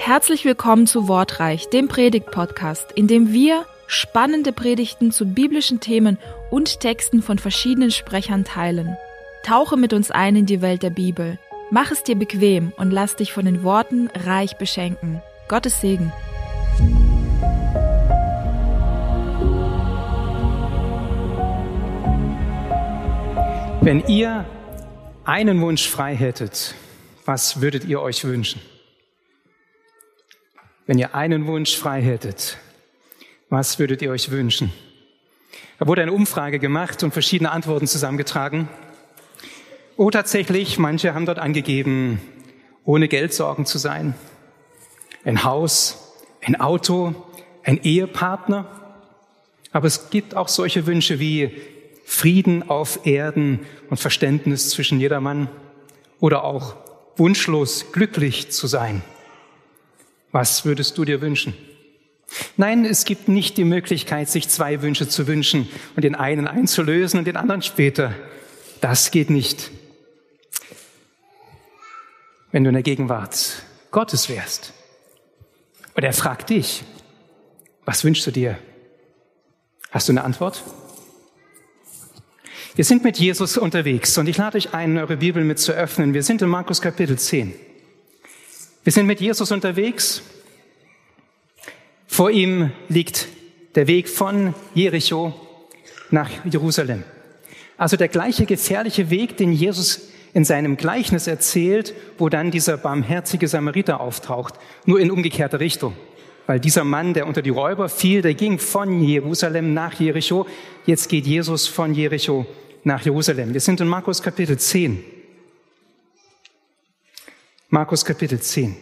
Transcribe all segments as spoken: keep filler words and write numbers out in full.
Herzlich willkommen zu Wortreich, dem Predigt-Podcast, in dem wir spannende Predigten zu biblischen Themen und Texten von verschiedenen Sprechern teilen. Tauche mit uns ein in die Welt der Bibel. Mach es dir bequem und lass dich von den Worten reich beschenken. Gottes Segen. Wenn ihr einen Wunsch frei hättet, was würdet ihr euch wünschen? Wenn ihr einen Wunsch frei hättet, was würdet ihr euch wünschen? Da wurde eine Umfrage gemacht und verschiedene Antworten zusammengetragen. Oh, tatsächlich, manche haben dort angegeben, ohne Geldsorgen zu sein. Ein Haus, ein Auto, ein Ehepartner. Aber es gibt auch solche Wünsche wie Frieden auf Erden und Verständnis zwischen jedermann. Oder auch wunschlos glücklich zu sein. Was würdest du dir wünschen? Nein, es gibt nicht die Möglichkeit, sich zwei Wünsche zu wünschen und den einen einzulösen und den anderen später. Das geht nicht. Wenn du in der Gegenwart Gottes wärst und er fragt dich, was wünschst du dir? Hast du eine Antwort? Wir sind mit Jesus unterwegs und ich lade euch ein, eure Bibel mit zu öffnen. Wir sind in Markus Kapitel zehn. Wir sind mit Jesus unterwegs. Vor ihm liegt der Weg von Jericho nach Jerusalem. Also der gleiche gefährliche Weg, den Jesus in seinem Gleichnis erzählt, wo dann dieser barmherzige Samariter auftaucht, nur in umgekehrter Richtung. Weil dieser Mann, der unter die Räuber fiel, der ging von Jerusalem nach Jericho. Jetzt geht Jesus von Jericho nach Jerusalem. Wir sind in Markus Kapitel zehn. Markus Kapitel zehn.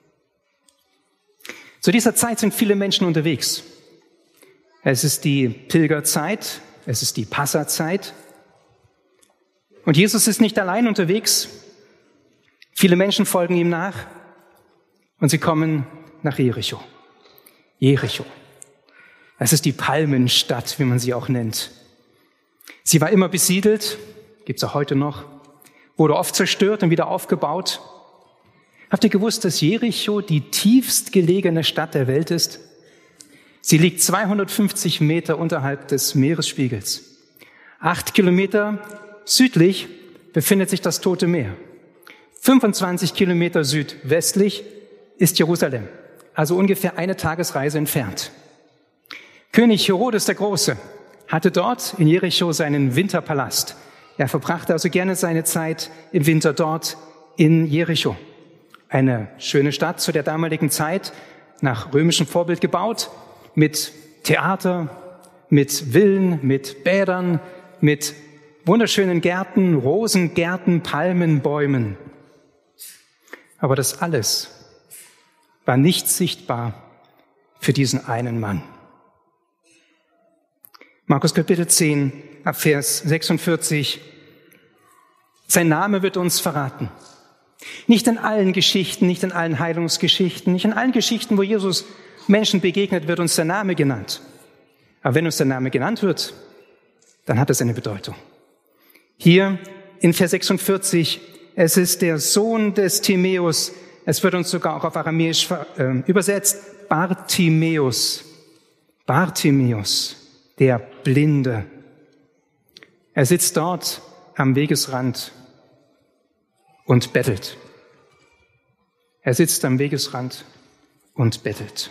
Zu dieser Zeit sind viele Menschen unterwegs. Es ist die Pilgerzeit, es ist die Passazeit. Und Jesus ist nicht allein unterwegs. Viele Menschen folgen ihm nach und sie kommen nach Jericho. Jericho. Es ist die Palmenstadt, wie man sie auch nennt. Sie war immer besiedelt, gibt es auch heute noch, wurde oft zerstört und wieder aufgebaut. Habt ihr gewusst, dass Jericho die tiefst gelegene Stadt der Welt ist? Sie liegt zweihundertfünfzig Meter unterhalb des Meeresspiegels. Acht Kilometer südlich befindet sich das Tote Meer. fünfundzwanzig Kilometer südwestlich ist Jerusalem, also ungefähr eine Tagesreise entfernt. König Herodes der Große hatte dort in Jericho seinen Winterpalast. Er verbrachte also gerne seine Zeit im Winter dort in Jericho. Eine schöne Stadt zu der damaligen Zeit, nach römischem Vorbild gebaut, mit Theater, mit Villen, mit Bädern, mit wunderschönen Gärten, Rosengärten, Palmen, Bäumen. Aber das alles war nicht sichtbar für diesen einen Mann. Markus Kapitel zehn, ab Vers sechsundvierzig. Sein Name wird uns verraten. Nicht in allen Geschichten, nicht in allen Heilungsgeschichten, nicht in allen Geschichten, wo Jesus Menschen begegnet, wird uns der Name genannt. Aber wenn uns der Name genannt wird, dann hat es eine Bedeutung. Hier in Vers sechsundvierzig, es ist der Sohn des Timäus. Es wird uns sogar auch auf Aramäisch äh, übersetzt, Bartimäus. Bartimäus, der Blinde. Er sitzt dort am Wegesrand und bettelt. Er sitzt am Wegesrand und bettelt.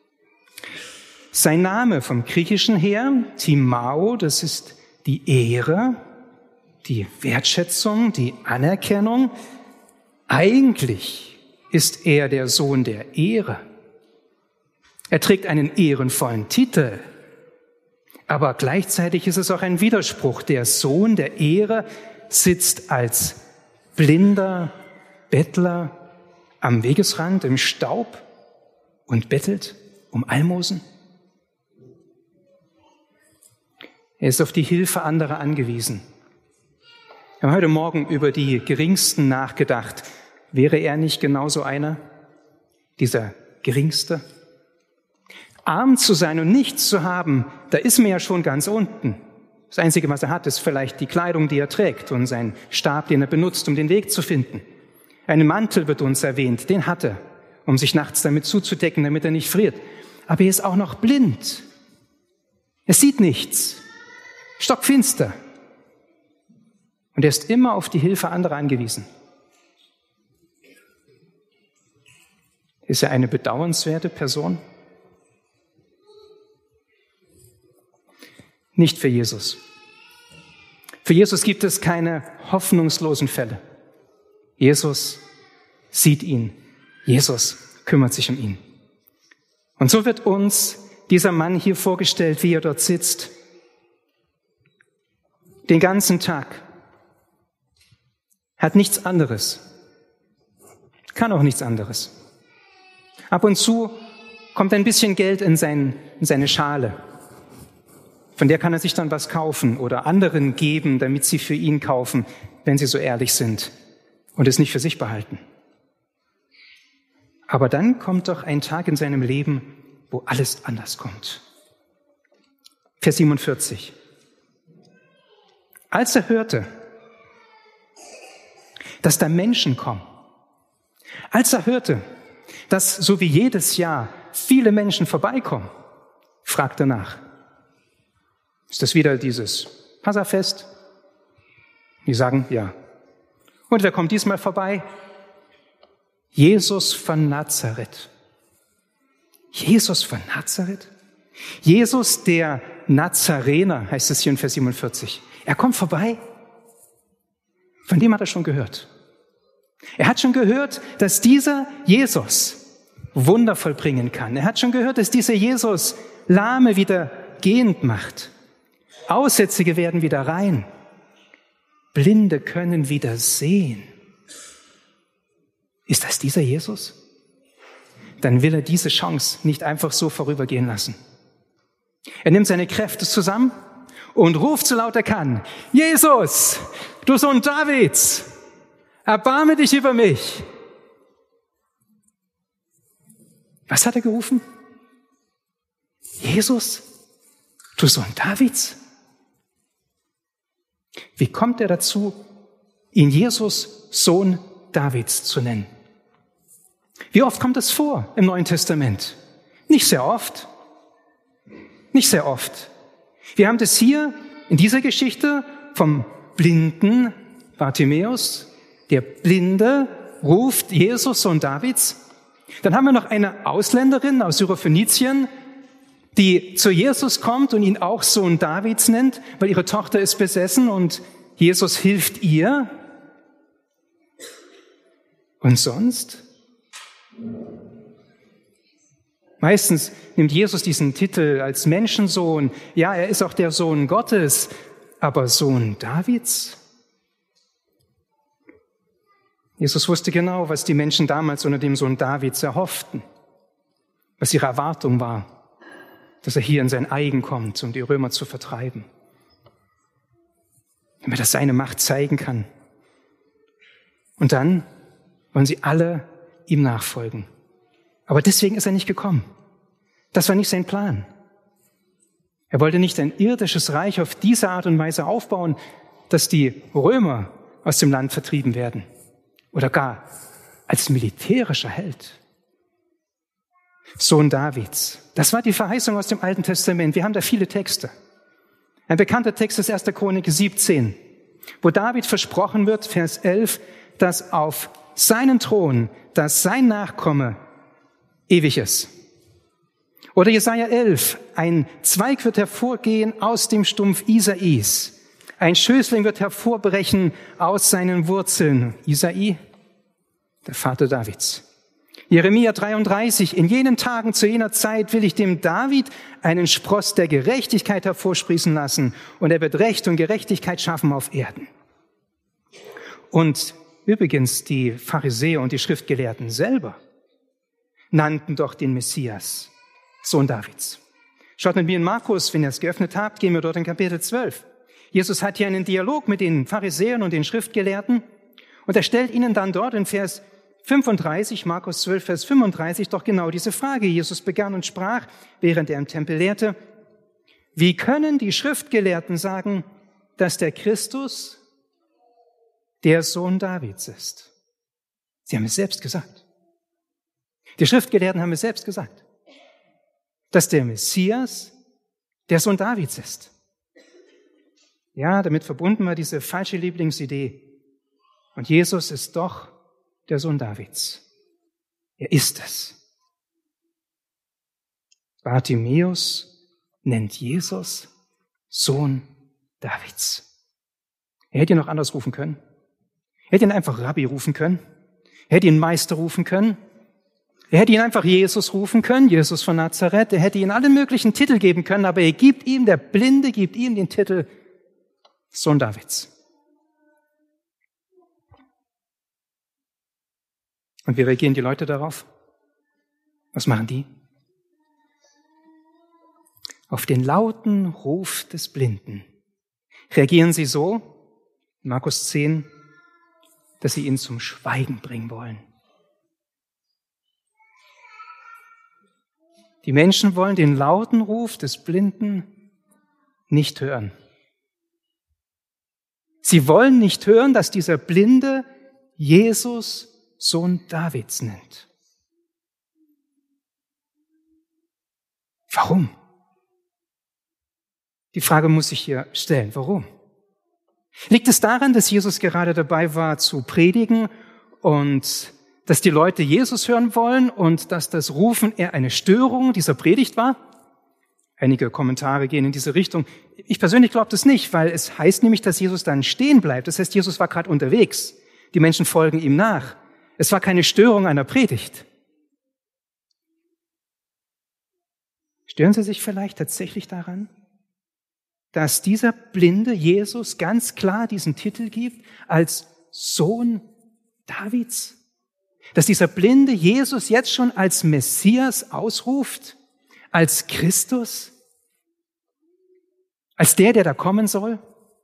Sein Name vom Griechischen her, Timao, das ist die Ehre, die Wertschätzung, die Anerkennung. Eigentlich ist er der Sohn der Ehre. Er trägt einen ehrenvollen Titel. Aber gleichzeitig ist es auch ein Widerspruch. Der Sohn der Ehre sitzt als blinder Bettler am Wegesrand im Staub und bettelt um Almosen. Er ist auf die Hilfe anderer angewiesen. Wir haben heute Morgen über die Geringsten nachgedacht. Wäre er nicht genauso einer, dieser Geringste? Arm zu sein und nichts zu haben, da ist man ja schon ganz unten. Das Einzige, was er hat, ist vielleicht die Kleidung, die er trägt und sein Stab, den er benutzt, um den Weg zu finden. Einen Mantel wird uns erwähnt, den hat er. um sich nachts damit zuzudecken, damit er nicht friert. Aber er ist auch noch blind. Er sieht nichts. Stockfinster. Und er ist immer auf die Hilfe anderer angewiesen. Ist er eine bedauernswerte Person? Nicht für Jesus. Für Jesus gibt es keine hoffnungslosen Fälle. Jesus sieht ihn. Jesus kümmert sich um ihn. Und so wird uns dieser Mann hier vorgestellt, wie er dort sitzt. Den ganzen Tag. Hat nichts anderes. Kann auch nichts anderes. Ab und zu kommt ein bisschen Geld in, sein, in seine Schale. Von der kann er sich dann was kaufen oder anderen geben, damit sie für ihn kaufen, wenn sie so ehrlich sind und es nicht für sich behalten. Aber dann kommt doch ein Tag in seinem Leben, wo alles anders kommt. Vers siebenundvierzig. Als er hörte, dass da Menschen kommen, als er hörte, dass so wie jedes Jahr viele Menschen vorbeikommen, fragt er nach. Ist das wieder dieses Passafest? Die sagen, ja. Und wer kommt diesmal vorbei? Jesus von Nazareth. Jesus von Nazareth? Jesus, der Nazarener, heißt es hier in Vers siebenundvierzig. Er kommt vorbei. Von dem hat er schon gehört. Er hat schon gehört, dass dieser Jesus Wunder vollbringen kann. Er hat schon gehört, dass dieser Jesus Lahme wieder gehend macht. Aussätzige werden wieder rein. Blinde können wieder sehen. Ist das dieser Jesus? Dann will er diese Chance nicht einfach so vorübergehen lassen. Er nimmt seine Kräfte zusammen und ruft so laut er kann: Jesus, du Sohn Davids, erbarme dich über mich. Was hat er gerufen? Jesus, du Sohn Davids? Wie kommt er dazu, ihn Jesus Sohn Davids zu nennen? Wie oft kommt es vor im Neuen Testament? Nicht sehr oft. Nicht sehr oft. Wir haben das hier in dieser Geschichte vom blinden Bartimäus. Der Blinde ruft Jesus, Sohn Davids. Dann haben wir noch eine Ausländerin aus Syrophönizien, die zu Jesus kommt und ihn auch Sohn Davids nennt, weil ihre Tochter ist besessen und Jesus hilft ihr. Und sonst? Meistens nimmt Jesus diesen Titel als Menschensohn. Ja, er ist auch der Sohn Gottes, aber Sohn Davids? Jesus wusste genau, was die Menschen damals unter dem Sohn Davids erhofften, was ihre Erwartung war, dass er hier in sein Eigen kommt, um die Römer zu vertreiben, damit er seine Macht zeigen kann. Und dann wollen sie alle ihm nachfolgen. Aber deswegen ist er nicht gekommen. Das war nicht sein Plan. Er wollte nicht ein irdisches Reich auf diese Art und Weise aufbauen, dass die Römer aus dem Land vertrieben werden oder gar als militärischer Held. Sohn Davids. Das war die Verheißung aus dem Alten Testament. Wir haben da viele Texte. Ein bekannter Text ist erster Chronik siebzehn, wo David versprochen wird, Vers elf, dass auf seinen Thron, dass sein Nachkomme ewig ist. Oder Jesaja elf, ein Zweig wird hervorgehen aus dem Stumpf Isais. Ein Schößling wird hervorbrechen aus seinen Wurzeln. Isai, der Vater Davids. Jeremia dreiunddreißig, in jenen Tagen zu jener Zeit will ich dem David einen Spross der Gerechtigkeit hervorsprießen lassen und er wird Recht und Gerechtigkeit schaffen auf Erden. Und übrigens die Pharisäer und die Schriftgelehrten selber nannten doch den Messias Sohn Davids. Schaut mit mir in Markus, wenn ihr es geöffnet habt, gehen wir dort in Kapitel zwölf. Jesus hat hier einen Dialog mit den Pharisäern und den Schriftgelehrten und er stellt ihnen dann dort in Vers fünfunddreißig, Markus zwölf, Vers fünfunddreißig, doch genau diese Frage. Jesus begann und sprach, während er im Tempel lehrte: Wie können die Schriftgelehrten sagen, dass der Christus der Sohn Davids ist? Sie haben es selbst gesagt. Die Schriftgelehrten haben es selbst gesagt, dass der Messias der Sohn Davids ist. Ja, damit verbunden war diese falsche Lieblingsidee. Und Jesus ist doch der Sohn Davids. Er ist es. Bartimäus nennt Jesus Sohn Davids. Er hätte ihn noch anders rufen können. Er hätte ihn einfach Rabbi rufen können. Er hätte ihn Meister rufen können. Er hätte ihn einfach Jesus rufen können, Jesus von Nazareth. Er hätte ihm alle möglichen Titel geben können, aber er gibt ihm, der Blinde gibt ihm den Titel Sohn Davids. Und wie reagieren die Leute darauf? Was machen die? Auf den lauten Ruf des Blinden reagieren sie so, Markus zehn, dass sie ihn zum Schweigen bringen wollen. Die Menschen wollen den lauten Ruf des Blinden nicht hören. Sie wollen nicht hören, dass dieser Blinde Jesus Sohn Davids nennt. Warum? Die Frage muss sich hier stellen. Warum? Liegt es daran, dass Jesus gerade dabei war zu predigen und dass die Leute Jesus hören wollen und dass das Rufen eher eine Störung dieser Predigt war? Einige Kommentare gehen in diese Richtung. Ich persönlich glaube das nicht, weil es heißt nämlich, dass Jesus dann stehen bleibt. Das heißt, Jesus war gerade unterwegs. Die Menschen folgen ihm nach. Es war keine Störung einer Predigt. Stören Sie sich vielleicht tatsächlich daran, dass dieser Blinde Jesus ganz klar diesen Titel gibt als Sohn Davids? Dass dieser Blinde Jesus jetzt schon als Messias ausruft, als Christus, als der, der da kommen soll?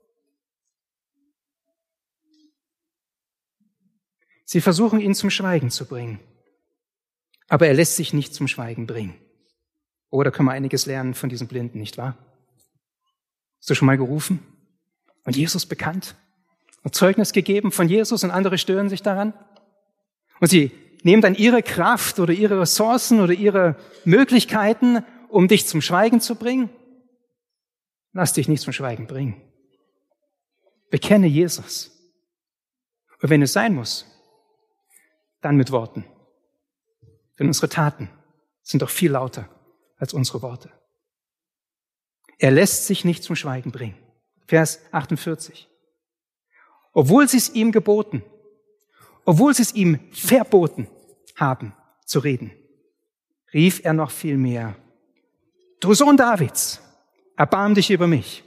Sie versuchen, ihn zum Schweigen zu bringen. Aber er lässt sich nicht zum Schweigen bringen. Oder können wir einiges lernen von diesem Blinden, nicht wahr? Hast du schon mal gerufen und Jesus bekannt und Zeugnis gegeben von Jesus und andere stören sich daran? Und sie nehmen dann ihre Kraft oder ihre Ressourcen oder ihre Möglichkeiten, um dich zum Schweigen zu bringen? Lass dich nicht zum Schweigen bringen. Bekenne Jesus. Und wenn es sein muss, dann mit Worten. Denn unsere Taten sind doch viel lauter als unsere Worte. Er lässt sich nicht zum Schweigen bringen. Vers achtundvierzig. Obwohl sie es ihm geboten, obwohl sie es ihm verboten haben zu reden, rief er noch viel mehr: Du Sohn Davids, erbarm dich über mich.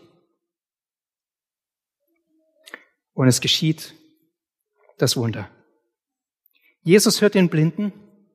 Und es geschieht das Wunder. Jesus hört den Blinden.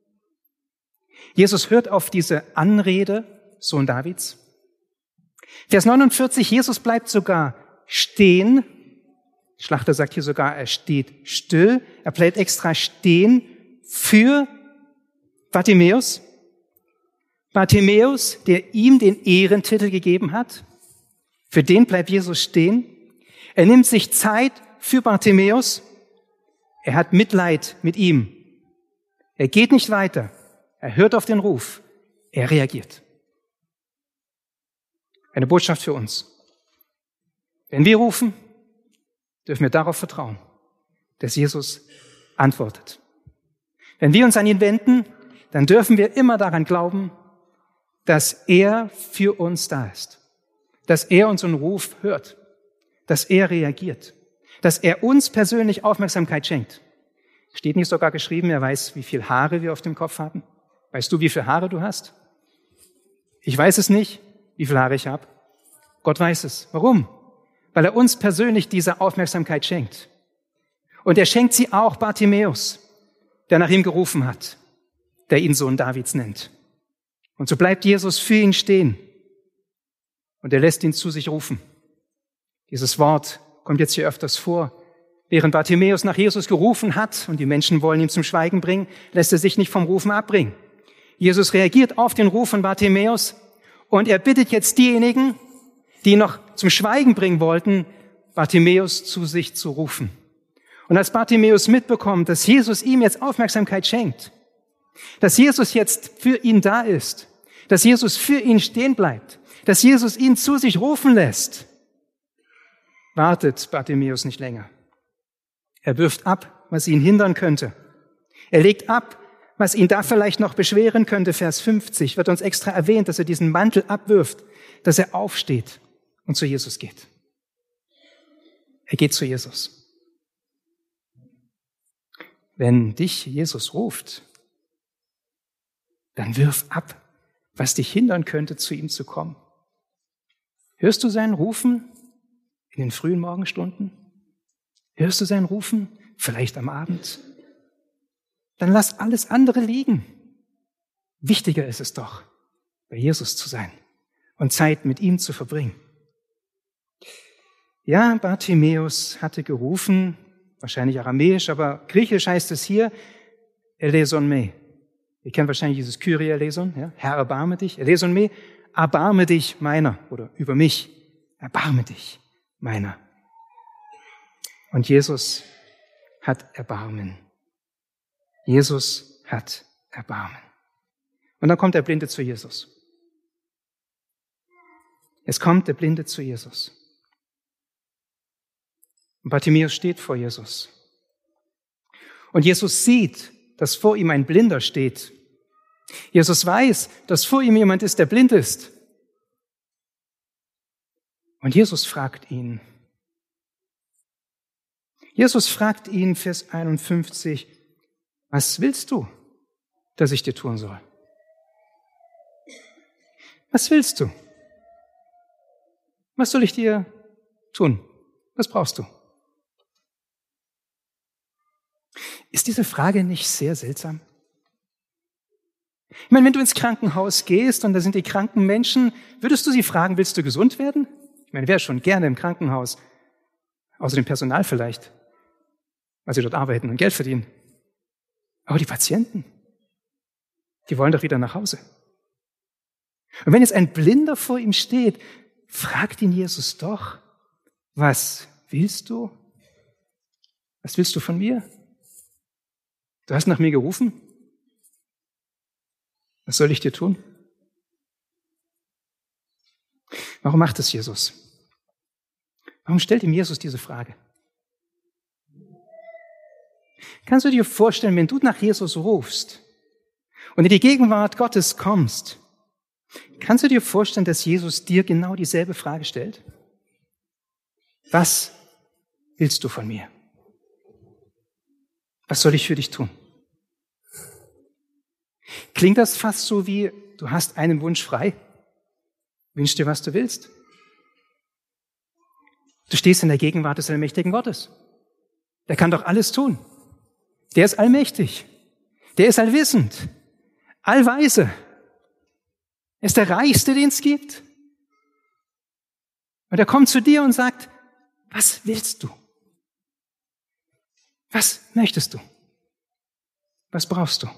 Jesus hört auf diese Anrede, Sohn Davids. Vers neunundvierzig, Jesus bleibt sogar stehen. Schlachter sagt hier sogar, er steht still. Er bleibt extra stehen für Bartimäus. Bartimäus, der ihm den Ehrentitel gegeben hat. Für den bleibt Jesus stehen. Er nimmt sich Zeit für Bartimäus. Er hat Mitleid mit ihm. Er geht nicht weiter. Er hört auf den Ruf. Er reagiert. Eine Botschaft für uns. Wenn wir rufen, dürfen wir darauf vertrauen, dass Jesus antwortet. Wenn wir uns an ihn wenden, dann dürfen wir immer daran glauben, dass er für uns da ist, dass er unseren Ruf hört, dass er reagiert, dass er uns persönlich Aufmerksamkeit schenkt. Steht nicht sogar geschrieben, er weiß, wie viel Haare wir auf dem Kopf haben? Weißt du, wie viele Haare du hast? Ich weiß es nicht, wie viele Haare ich habe. Gott weiß es. Warum? Weil er uns persönlich diese Aufmerksamkeit schenkt. Und er schenkt sie auch Bartimäus, der nach ihm gerufen hat, der ihn Sohn Davids nennt. Und so bleibt Jesus für ihn stehen. Und er lässt ihn zu sich rufen. Dieses Wort kommt jetzt hier öfters vor. Während Bartimäus nach Jesus gerufen hat und die Menschen wollen ihn zum Schweigen bringen, lässt er sich nicht vom Rufen abbringen. Jesus reagiert auf den Ruf von Bartimäus und er bittet jetzt diejenigen, die ihn noch zum Schweigen bringen wollten, Bartimäus zu sich zu rufen. Und als Bartimäus mitbekommt, dass Jesus ihm jetzt Aufmerksamkeit schenkt, Dass Jesus jetzt für ihn da ist, dass Jesus für ihn stehen bleibt, dass Jesus ihn zu sich rufen lässt, wartet Bartimäus nicht länger. Er wirft ab, was ihn hindern könnte. Er legt ab, was ihn da vielleicht noch beschweren könnte. Vers fünfzig wird uns extra erwähnt, dass er diesen Mantel abwirft, dass er aufsteht und zu Jesus geht. Er geht zu Jesus. Wenn dich Jesus ruft, dann wirf ab, was dich hindern könnte, zu ihm zu kommen. Hörst du sein Rufen in den frühen Morgenstunden? Hörst du sein Rufen vielleicht am Abend? Dann lass alles andere liegen. Wichtiger ist es doch, bei Jesus zu sein und Zeit mit ihm zu verbringen. Ja, Bartimäus hatte gerufen, wahrscheinlich aramäisch, aber griechisch heißt es hier, eleison me. Ihr kennt wahrscheinlich dieses Kyrie eleison, ja? Herr, erbarme dich. Eleison me, erbarme dich meiner, oder über mich, erbarme dich meiner. Und Jesus hat Erbarmen. Jesus hat Erbarmen. Und dann kommt der Blinde zu Jesus. Es kommt der Blinde zu Jesus. Und Bartimäus steht vor Jesus. Und Jesus sieht, dass vor ihm ein Blinder steht. Jesus weiß, dass vor ihm jemand ist, der blind ist. Und Jesus fragt ihn. Jesus fragt ihn, Vers einundfünfzig, was willst du, dass ich dir tun soll? Was willst du? Was soll ich dir tun? Was brauchst du? Ist diese Frage nicht sehr seltsam? Ich meine, wenn du ins Krankenhaus gehst und da sind die kranken Menschen, würdest du sie fragen, willst du gesund werden? Ich meine, wer schon gerne im Krankenhaus, außer dem Personal vielleicht, weil sie dort arbeiten und Geld verdienen. Aber die Patienten, die wollen doch wieder nach Hause. Und wenn jetzt ein Blinder vor ihm steht, fragt ihn Jesus doch, was willst du? Was willst du von mir? Du hast nach mir gerufen? Was soll ich dir tun? Warum macht es Jesus? Warum stellt ihm Jesus diese Frage? Kannst du dir vorstellen, wenn du nach Jesus rufst und in die Gegenwart Gottes kommst, kannst du dir vorstellen, dass Jesus dir genau dieselbe Frage stellt? Was willst du von mir? Was soll ich für dich tun? Klingt das fast so wie, du hast einen Wunsch frei? Wünsch dir, was du willst. Du stehst in der Gegenwart des allmächtigen Gottes. Der kann doch alles tun. Der ist allmächtig. Der ist allwissend. Allweise. Er ist der Reichste, den es gibt. Und er kommt zu dir und sagt, was willst du? Was möchtest du? Was brauchst du?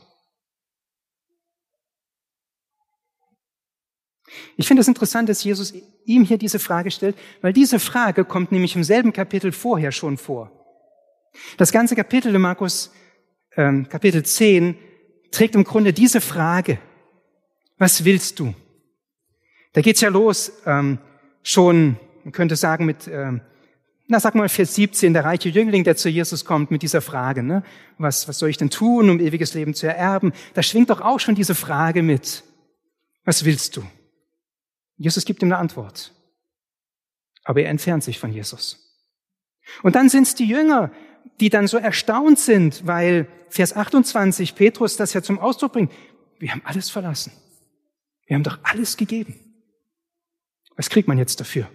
Ich finde es interessant, dass Jesus ihm hier diese Frage stellt, weil diese Frage kommt nämlich im selben Kapitel vorher schon vor. Das ganze Kapitel in Markus, ähm, Kapitel zehn, trägt im Grunde diese Frage. Was willst du? Da geht's ja los, ähm, schon, man könnte sagen mit, ähm, na sag mal Vers siebzehn, der reiche Jüngling, der zu Jesus kommt mit dieser Frage, ne? Was, was soll ich denn tun, um ewiges Leben zu ererben? Da schwingt doch auch schon diese Frage mit. Was willst du? Jesus gibt ihm eine Antwort. Aber er entfernt sich von Jesus. Und dann sind es die Jünger, die dann so erstaunt sind, weil Vers achtundzwanzig Petrus das ja zum Ausdruck bringt. Wir haben alles verlassen. Wir haben doch alles gegeben. Was kriegt man jetzt dafür?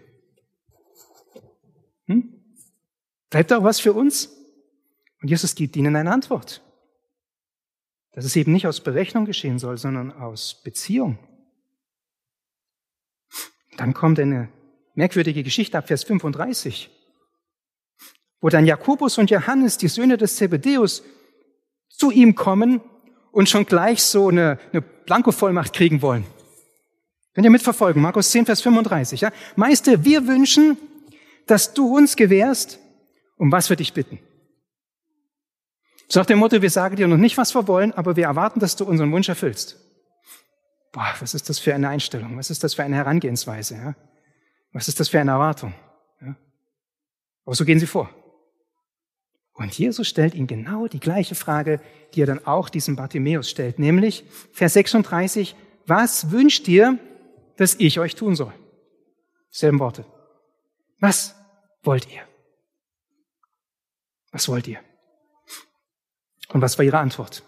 Hm? Bleibt auch was für uns? Und Jesus gibt ihnen eine Antwort. Dass es eben nicht aus Berechnung geschehen soll, sondern aus Beziehung. Dann kommt eine merkwürdige Geschichte ab Vers fünfunddreißig, wo dann Jakobus und Johannes, die Söhne des Zebedäus, zu ihm kommen und schon gleich so eine, eine Blankovollmacht kriegen wollen. Könnt ihr mitverfolgen? Markus zehn, Vers fünfunddreißig. Ja? Meister, wir wünschen, dass du uns gewährst, um was wir dich bitten. So nach dem Motto, wir sagen dir noch nicht, was wir wollen, aber wir erwarten, dass du unseren Wunsch erfüllst. Boah, was ist das für eine Einstellung? Was ist das für eine Herangehensweise? Ja? Was ist das für eine Erwartung? Ja? Aber so gehen sie vor. Und Jesus stellt ihm genau die gleiche Frage, die er dann auch diesem Bartimäus stellt, nämlich Vers sechsunddreißig, was wünscht ihr, dass ich euch tun soll? Selben Worte. Was wollt ihr? Was wollt ihr? Und was war ihre Antwort?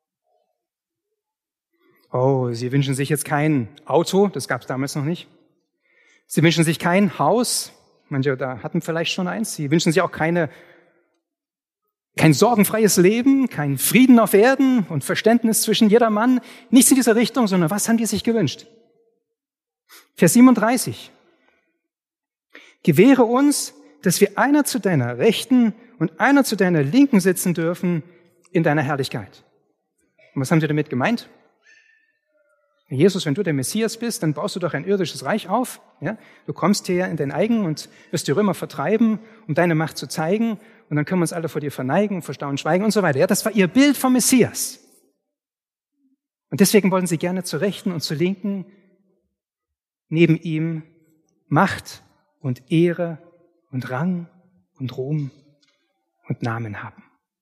Oh, sie wünschen sich jetzt kein Auto, das gab es damals noch nicht. Sie wünschen sich kein Haus, manche da hatten vielleicht schon eins. Sie wünschen sich auch keine, kein sorgenfreies Leben, kein Frieden auf Erden und Verständnis zwischen jedermann. Nichts in dieser Richtung, sondern was haben die sich gewünscht? Vers siebenunddreißig. Gewähre uns, dass wir einer zu deiner Rechten und einer zu deiner Linken sitzen dürfen in deiner Herrlichkeit. Und was haben sie damit gemeint? Jesus, wenn du der Messias bist, dann baust du doch ein irdisches Reich auf. Ja? Du kommst hier in dein Eigen und wirst die Römer vertreiben, um deine Macht zu zeigen. Und dann können wir uns alle vor dir verneigen, vor Staunen schweigen und so weiter. Ja, das war ihr Bild vom Messias. Und deswegen wollten sie gerne zur Rechten und zur Linken neben ihm Macht und Ehre und Rang und Ruhm und Namen haben.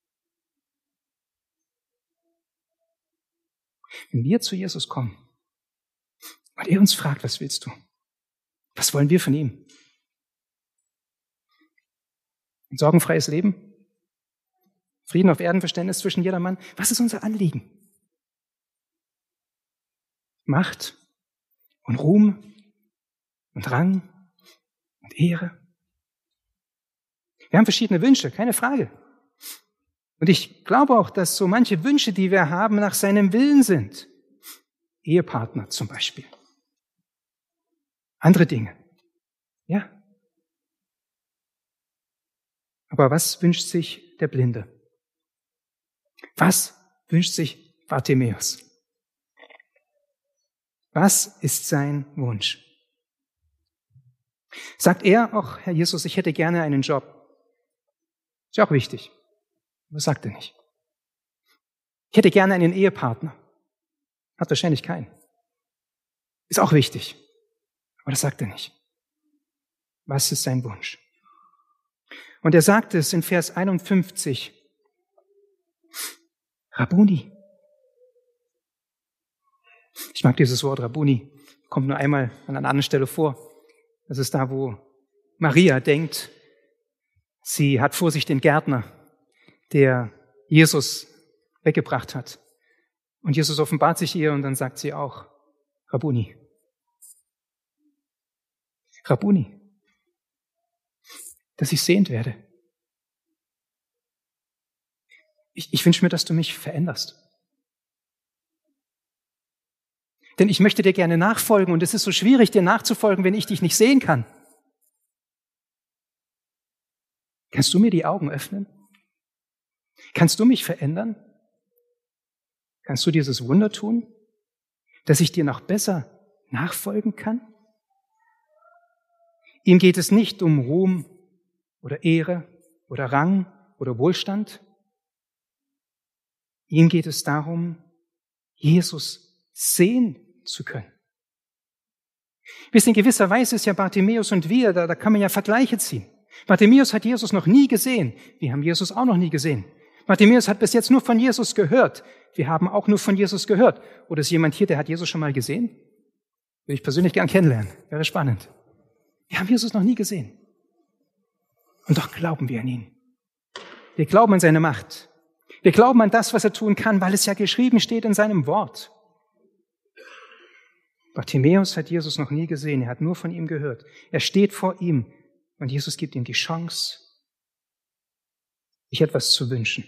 Wenn wir zu Jesus kommen und er uns fragt, was willst du? Was wollen wir von ihm? Ein sorgenfreies Leben? Frieden auf Erden, Verständnis zwischen jedermann? Was ist unser Anliegen? Macht und Ruhm und Rang und Ehre? Wir haben verschiedene Wünsche, keine Frage. Und ich glaube auch, dass so manche Wünsche, die wir haben, nach seinem Willen sind. Ehepartner zum Beispiel. Andere Dinge. Ja. Aber was wünscht sich der Blinde? Was wünscht sich Bartimäus? Was ist sein Wunsch? Sagt er auch, Herr Jesus, ich hätte gerne einen Job. Ist ja auch wichtig. Was sagt er nicht? Ich hätte gerne einen Ehepartner. Hat wahrscheinlich keinen. Ist auch wichtig. Aber das sagt er nicht. Was ist sein Wunsch? Und er sagt es in Vers einundfünfzig. Rabbuni. Ich mag dieses Wort Rabbuni. Kommt nur einmal an einer anderen Stelle vor. Das ist da, wo Maria denkt, sie hat vor sich den Gärtner, der Jesus weggebracht hat. Und Jesus offenbart sich ihr und dann sagt sie auch, Rabbuni. Rabbuni. Dass ich sehend werde. Ich, ich wünsche mir, dass du mich veränderst. Denn ich möchte dir gerne nachfolgen und es ist so schwierig, dir nachzufolgen, wenn ich dich nicht sehen kann. Kannst du mir die Augen öffnen? Kannst du mich verändern? Kannst du dieses Wunder tun, dass ich dir noch besser nachfolgen kann? Ihm geht es nicht um Ruhm oder Ehre oder Rang oder Wohlstand. Ihm geht es darum, Jesus sehen zu können. Wisst ihr, in gewisser Weise ist ja Bartimäus und wir, da, da kann man ja Vergleiche ziehen. Bartimäus hat Jesus noch nie gesehen. Wir haben Jesus auch noch nie gesehen. Bartimäus hat bis jetzt nur von Jesus gehört. Wir haben auch nur von Jesus gehört. Oder ist jemand hier, der hat Jesus schon mal gesehen? Würde ich persönlich gern kennenlernen. Wäre spannend. Wir haben Jesus noch nie gesehen. Und doch glauben wir an ihn. Wir glauben an seine Macht. Wir glauben an das, was er tun kann, weil es ja geschrieben steht in seinem Wort. Bartimäus hat Jesus noch nie gesehen. Er hat nur von ihm gehört. Er steht vor ihm und Jesus gibt ihm die Chance, sich etwas zu wünschen.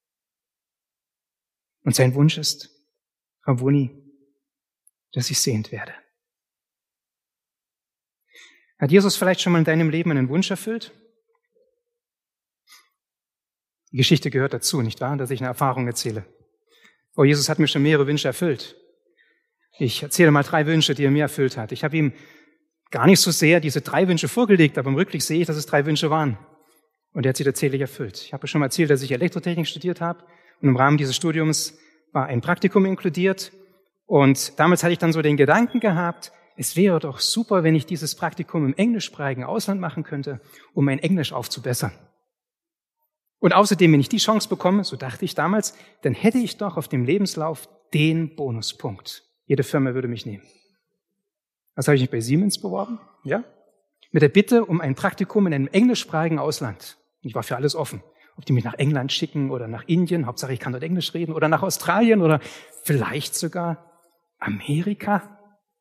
Und sein Wunsch ist, Rabbuni, dass ich sehend werde. Hat Jesus vielleicht schon mal in deinem Leben einen Wunsch erfüllt? Die Geschichte gehört dazu, nicht wahr? Dass ich eine Erfahrung erzähle. Oh, Jesus hat mir schon mehrere Wünsche erfüllt. Ich erzähle mal drei Wünsche, die er mir erfüllt hat. Ich habe ihm gar nicht so sehr diese drei Wünsche vorgelegt, aber im Rückblick sehe ich, dass es drei Wünsche waren. Und er hat sie tatsächlich erfüllt. Ich habe schon mal erzählt, dass ich Elektrotechnik studiert habe Und im Rahmen dieses Studiums war ein Praktikum inkludiert. Und damals hatte ich dann so den Gedanken gehabt, es wäre doch super, wenn ich dieses Praktikum im englischsprachigen Ausland machen könnte, um mein Englisch aufzubessern. Und außerdem, wenn ich die Chance bekomme, so dachte ich damals, dann hätte ich doch auf dem Lebenslauf den Bonuspunkt. Jede Firma würde mich nehmen. Also habe ich mich bei Siemens beworben, ja, mit der Bitte um ein Praktikum in einem englischsprachigen Ausland. Ich war für alles offen. Ob die mich nach England schicken oder nach Indien, Hauptsache ich kann dort Englisch reden, oder nach Australien oder vielleicht sogar Amerika.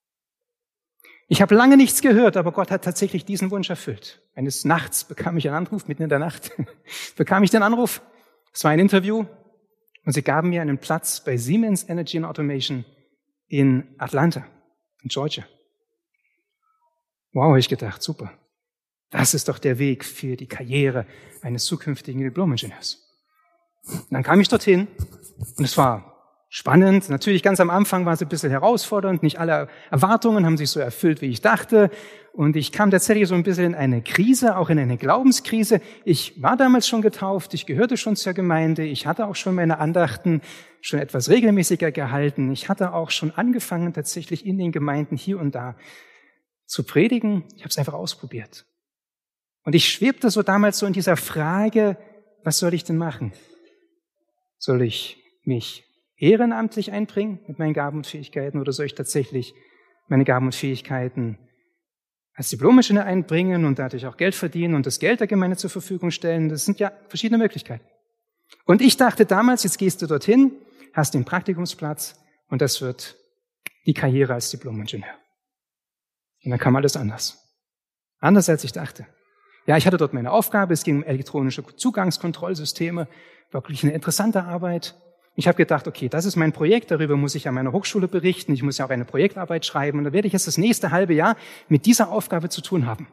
Ich habe lange nichts gehört, aber Gott hat tatsächlich diesen Wunsch erfüllt. Eines Nachts bekam ich einen Anruf, mitten in der Nacht, bekam ich den Anruf. Es war ein Interview und sie gaben mir einen Platz bei Siemens Energy and Automation in Atlanta, in Georgia. Wow, habe ich gedacht, super. Das ist doch der Weg für die Karriere eines zukünftigen Diplom-Ingenieurs. Und dann kam ich dorthin und es war spannend. Natürlich ganz am Anfang war es ein bisschen herausfordernd. Nicht alle Erwartungen haben sich so erfüllt, wie ich dachte. Und ich kam tatsächlich so ein bisschen in eine Krise, auch in eine Glaubenskrise. Ich war damals schon getauft, ich gehörte schon zur Gemeinde, ich hatte auch schon meine Andachten schon etwas regelmäßiger gehalten. Ich hatte auch schon angefangen, tatsächlich in den Gemeinden hier und da zu predigen. Ich habe es einfach ausprobiert. Und ich schwebte so damals so in dieser Frage, was soll ich denn machen? Soll ich mich ehrenamtlich einbringen mit meinen Gaben und Fähigkeiten oder soll ich tatsächlich meine Gaben und Fähigkeiten als Diplom-Ingenieur einbringen und dadurch auch Geld verdienen und das Geld der Gemeinde zur Verfügung stellen? Das sind ja verschiedene Möglichkeiten. Und ich dachte damals, jetzt gehst du dorthin, hast den Praktikumsplatz und das wird die Karriere als Diplom-Ingenieur. Und dann kam alles anders. Anders als ich dachte. Ja, ich hatte dort meine Aufgabe, es ging um elektronische Zugangskontrollsysteme, wirklich eine interessante Arbeit. Ich habe gedacht, okay, das ist mein Projekt, darüber muss ich an meiner Hochschule berichten, ich muss ja auch eine Projektarbeit schreiben und da werde ich jetzt das nächste halbe Jahr mit dieser Aufgabe zu tun haben.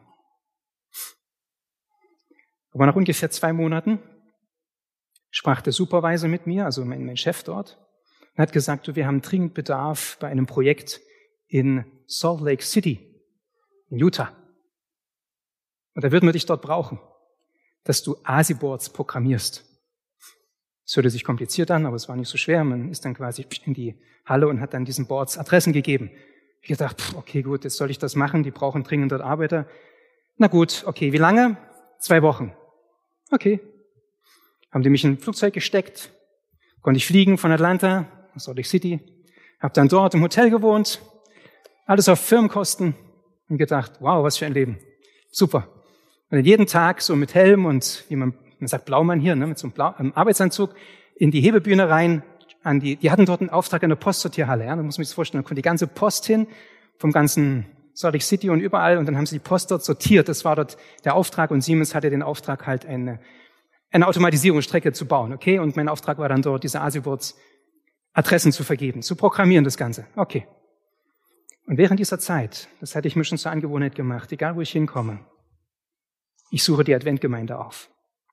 Aber nach ungefähr zwei Monaten sprach der Supervisor mit mir, also mein, mein Chef dort, und hat gesagt, du, wir haben dringend Bedarf bei einem Projekt in Salt Lake City, in Utah. Und da würden wir dich dort brauchen, dass du A S I I-Boards programmierst. Es hörte sich kompliziert an, aber es war nicht so schwer. Man ist dann quasi in die Halle und hat dann diesen Boards Adressen gegeben. Ich gedacht, pff, okay, gut, jetzt soll ich das machen. Die brauchen dringend dort Arbeiter. Na gut, okay, wie lange? Zwei Wochen. Okay. Haben die mich in ein Flugzeug gesteckt, konnte ich fliegen von Atlanta nach Salt Lake City, habe dann dort im Hotel gewohnt, alles auf Firmenkosten und gedacht, wow, was für ein Leben. Super. Und jeden Tag so mit Helm und, wie man, man sagt Blaumann hier, ne, mit so einem Blau, einem Arbeitsanzug in die Hebebühne rein. An die, die hatten dort einen Auftrag an der Postsortierhalle. Ja, da muss man sich das vorstellen. Da kommt die ganze Post hin, vom ganzen Salt Lake City und überall. Und dann haben sie die Post dort sortiert. Das war dort der Auftrag. Und Siemens hatte den Auftrag, halt eine, eine Automatisierungsstrecke zu bauen. Okay. Und mein Auftrag war dann dort, diese A S I I-Boards Adressen zu vergeben, zu programmieren, das Ganze. Okay. Und während dieser Zeit, das hatte ich mir schon zur Angewohnheit gemacht, egal wo ich hinkomme, ich suche die Adventgemeinde auf.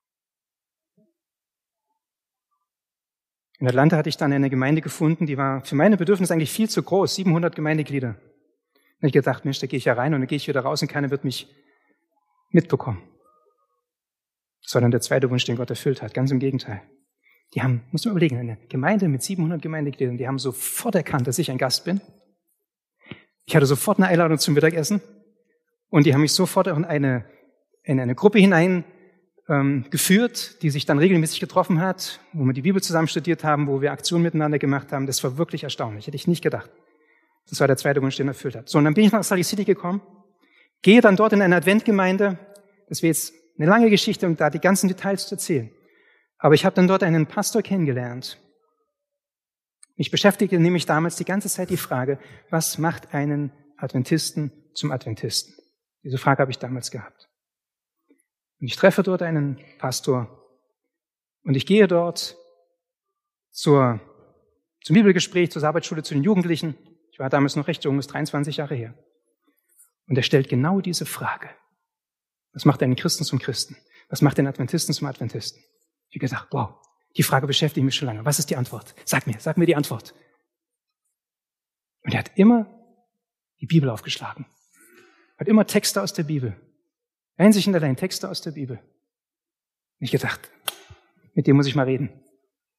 In Atlanta hatte ich dann eine Gemeinde gefunden, die war für meine Bedürfnisse eigentlich viel zu groß, siebenhundert Gemeindeglieder. Und ich habe gedacht, Mensch, da gehe ich ja rein und dann gehe ich wieder raus und keiner wird mich mitbekommen. Das war dann der zweite Wunsch, den Gott erfüllt hat, ganz im Gegenteil. Die haben, muss man überlegen, eine Gemeinde mit siebenhundert Gemeindegliedern, die haben sofort erkannt, dass ich ein Gast bin. Ich hatte sofort eine Einladung zum Mittagessen und die haben mich sofort in eine, in eine Gruppe hinein ähm, geführt, die sich dann regelmäßig getroffen hat, wo wir die Bibel zusammen studiert haben, wo wir Aktionen miteinander gemacht haben. Das war wirklich erstaunlich, hätte ich nicht gedacht. Das war der zweite Wunsch, den er erfüllt hat. So, und dann bin ich nach Salt Lake City gekommen, gehe dann dort in eine Adventgemeinde. Das wäre jetzt eine lange Geschichte, um da die ganzen Details zu erzählen. Aber ich habe dann dort einen Pastor kennengelernt. Mich beschäftigte nämlich damals die ganze Zeit die Frage, was macht einen Adventisten zum Adventisten? Diese Frage habe ich damals gehabt. Und ich treffe dort einen Pastor und ich gehe dort zur, zum Bibelgespräch, zur Sabbatschule, zu den Jugendlichen. Ich war damals noch recht jung, das ist dreiundzwanzig Jahre her. Und er stellt genau diese Frage. Was macht einen Christen zum Christen? Was macht den Adventisten zum Adventisten? Ich habe gesagt, wow, die Frage beschäftigt mich schon lange. Was ist die Antwort? Sag mir, sag mir die Antwort. Und er hat immer die Bibel aufgeschlagen. Hat immer Texte aus der Bibel. Einzig und allein Texte aus der Bibel. Und ich gedacht, mit dem muss ich mal reden.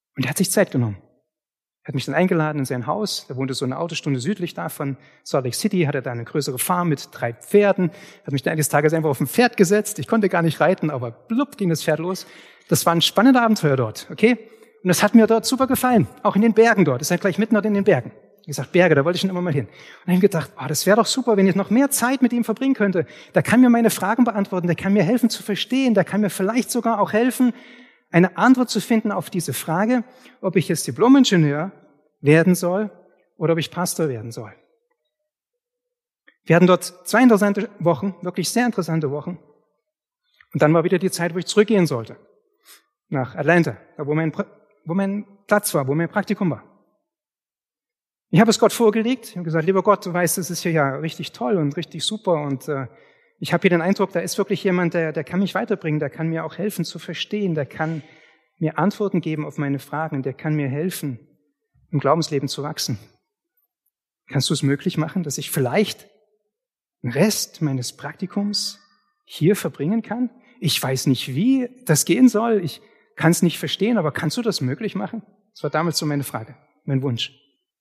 Und er hat sich Zeit genommen. Er hat mich dann eingeladen in sein Haus. Da wohnte so eine Autostunde südlich da von Salt Lake City, hatte da eine größere Farm mit drei Pferden. Hat mich dann eines Tages einfach auf ein Pferd gesetzt. Ich konnte gar nicht reiten, aber blub ging das Pferd los. Das war ein spannender Abenteuer dort, okay? Und das hat mir dort super gefallen. Auch in den Bergen dort. Das ist ja gleich mitten dort in den Bergen. Wie gesagt, Berge, da wollte ich schon immer mal hin. Und dann habe ich gedacht, oh, das wäre doch super, wenn ich noch mehr Zeit mit ihm verbringen könnte. Der kann mir meine Fragen beantworten, der kann mir helfen zu verstehen, der kann mir vielleicht sogar auch helfen, eine Antwort zu finden auf diese Frage, ob ich jetzt Diplom-Ingenieur werden soll oder ob ich Pastor werden soll. Wir hatten dort zwei interessante Wochen, wirklich sehr interessante Wochen. Und dann war wieder die Zeit, wo ich zurückgehen sollte. Nach Atlanta, da wo mein, wo mein Platz war, wo mein Praktikum war. Ich habe es Gott vorgelegt. Ich habe gesagt, lieber Gott, du weißt, das ist hier ja richtig toll und richtig super. Und äh, ich habe hier den Eindruck, da ist wirklich jemand, der, der kann mich weiterbringen, der kann mir auch helfen zu verstehen, der kann mir Antworten geben auf meine Fragen, der kann mir helfen, im Glaubensleben zu wachsen. Kannst du es möglich machen, dass ich vielleicht den Rest meines Praktikums hier verbringen kann? Ich weiß nicht, wie das gehen soll. Ich kann es nicht verstehen, aber kannst du das möglich machen? Das war damals so meine Frage, mein Wunsch.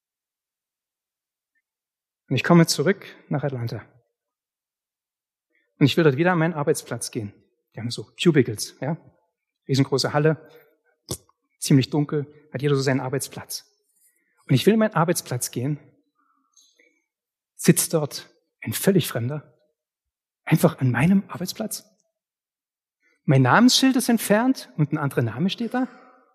Und ich komme zurück nach Atlanta. Und ich will dort wieder an meinen Arbeitsplatz gehen. Die haben so Cubicles, ja. Riesengroße Halle, ziemlich dunkel, hat jeder so seinen Arbeitsplatz. Und ich will in meinen Arbeitsplatz gehen, sitzt dort ein völlig Fremder, einfach an meinem Arbeitsplatz. Mein Namensschild ist entfernt und ein anderer Name steht da.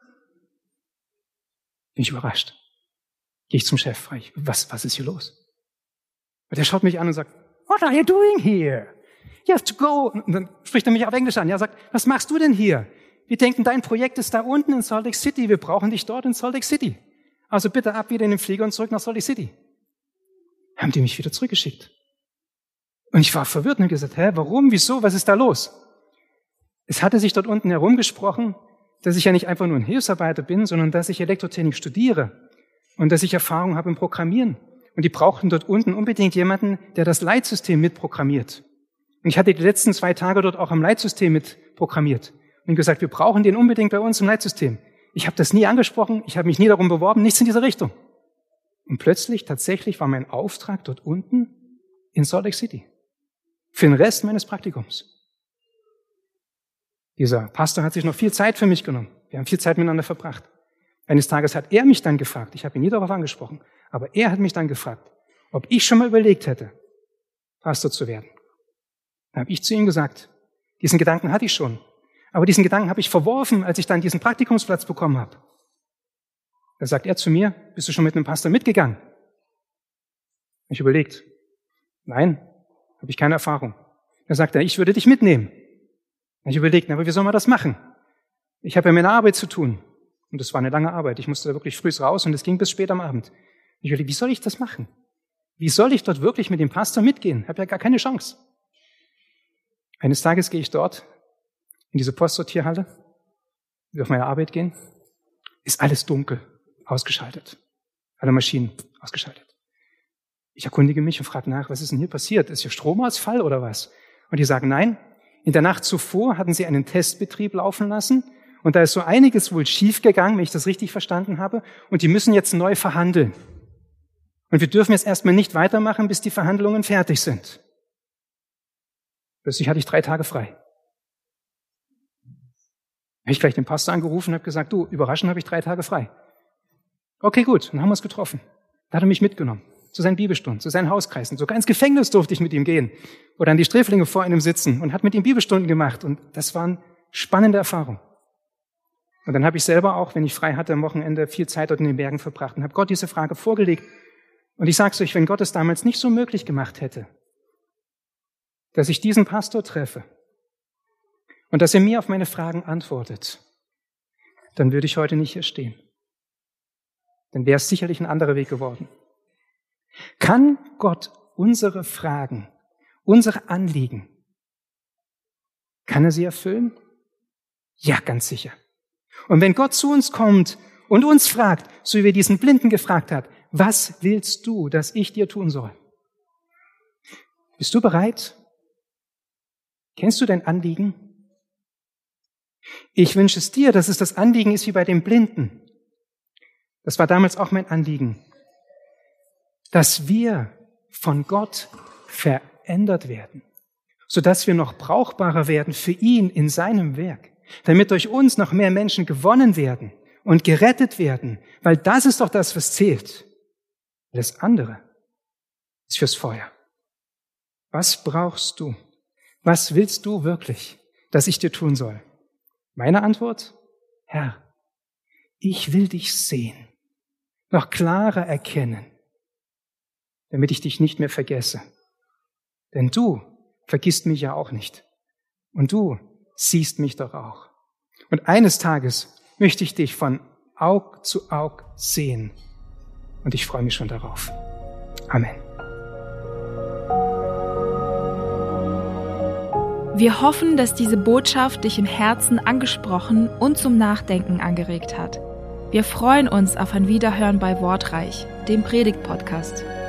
Bin ich überrascht. Gehe ich zum Chef, frage ich, was, was ist hier los? Und der schaut mich an und sagt, what are you doing here? You have to go. Und dann spricht er mich auf Englisch an. Er sagt, was machst du denn hier? Wir denken, dein Projekt ist da unten in Salt Lake City. Wir brauchen dich dort in Salt Lake City. Also bitte ab wieder in den Flieger und zurück nach Salt Lake City. Haben die mich wieder zurückgeschickt. Und ich war verwirrt und habe gesagt, hä, warum, wieso, was ist da los? Es hatte sich dort unten herumgesprochen, dass ich ja nicht einfach nur ein Hilfsarbeiter bin, sondern dass ich Elektrotechnik studiere und dass ich Erfahrung habe im Programmieren. Und die brauchten dort unten unbedingt jemanden, der das Leitsystem mitprogrammiert. Und ich hatte die letzten zwei Tage dort auch am Leitsystem mitprogrammiert. Und gesagt, wir brauchen den unbedingt bei uns im Leitsystem. Ich habe das nie angesprochen, ich habe mich nie darum beworben, nichts in dieser Richtung. Und plötzlich, tatsächlich war mein Auftrag dort unten in Salt Lake City. Für den Rest meines Praktikums. Dieser Pastor hat sich noch viel Zeit für mich genommen. Wir haben viel Zeit miteinander verbracht. Eines Tages hat er mich dann gefragt, ich habe ihn nie darauf angesprochen, aber er hat mich dann gefragt, ob ich schon mal überlegt hätte, Pastor zu werden. Dann habe ich zu ihm gesagt, diesen Gedanken hatte ich schon, aber diesen Gedanken habe ich verworfen, als ich dann diesen Praktikumsplatz bekommen habe. Da sagt er zu mir, bist du schon mit einem Pastor mitgegangen? Ich überlegt, nein, habe ich keine Erfahrung. Da sagt er, ich würde dich mitnehmen. Ich überlegt, aber wie soll man das machen? Ich habe ja meine Arbeit zu tun. Und das war eine lange Arbeit. Ich musste da wirklich früh raus und es ging bis spät am Abend. Ich überlegt, wie soll ich das machen? Wie soll ich dort wirklich mit dem Pastor mitgehen? Ich habe ja gar keine Chance. Eines Tages gehe ich dort in diese Postsortierhalle, will auf meine Arbeit gehen, ist alles dunkel, ausgeschaltet. Alle Maschinen ausgeschaltet. Ich erkundige mich und frage nach, was ist denn hier passiert? Ist hier Stromausfall oder was? Und die sagen, nein, in der Nacht zuvor hatten sie einen Testbetrieb laufen lassen und da ist so einiges wohl schiefgegangen, wenn ich das richtig verstanden habe, und die müssen jetzt neu verhandeln. Und wir dürfen jetzt erstmal nicht weitermachen, bis die Verhandlungen fertig sind. Plötzlich hatte ich drei Tage frei. Habe ich gleich den Pastor angerufen und habe gesagt, du, überraschend habe ich drei Tage frei. Okay, gut, dann haben wir uns getroffen. Da hat er mich mitgenommen, zu seinen Bibelstunden, zu seinen Hauskreisen. Sogar ins Gefängnis durfte ich mit ihm gehen. Oder an die Sträflinge vor einem sitzen und hat mit ihm Bibelstunden gemacht. Und das waren spannende Erfahrungen. Und dann habe ich selber auch, wenn ich frei hatte, am Wochenende viel Zeit dort in den Bergen verbracht und habe Gott diese Frage vorgelegt. Und ich sage es euch, wenn Gott es damals nicht so möglich gemacht hätte, dass ich diesen Pastor treffe und dass er mir auf meine Fragen antwortet, dann würde ich heute nicht hier stehen. Dann wäre es sicherlich ein anderer Weg geworden. Kann Gott unsere Fragen, unsere Anliegen, kann er sie erfüllen? Ja, ganz sicher. Und wenn Gott zu uns kommt und uns fragt, so wie er diesen Blinden gefragt hat, was willst du, dass ich dir tun soll? Bist du bereit? Kennst du dein Anliegen? Ich wünsche es dir, dass es das Anliegen ist wie bei dem Blinden, Das war damals auch mein Anliegen, dass wir von Gott verändert werden, sodass wir noch brauchbarer werden für ihn in seinem Werk, damit durch uns noch mehr Menschen gewonnen werden und gerettet werden, weil das ist doch das, was zählt. Alles andere ist fürs Feuer. Was brauchst du? Was willst du wirklich, dass ich dir tun soll? Meine Antwort? Herr, ich will dich sehen, noch klarer erkennen, damit ich dich nicht mehr vergesse. Denn du vergisst mich ja auch nicht. Und du siehst mich doch auch. Und eines Tages möchte ich dich von Aug zu Aug sehen. Und ich freue mich schon darauf. Amen. Wir hoffen, dass diese Botschaft dich im Herzen angesprochen und zum Nachdenken angeregt hat. Wir freuen uns auf ein Wiederhören bei Wortreich, dem Predigt-Podcast.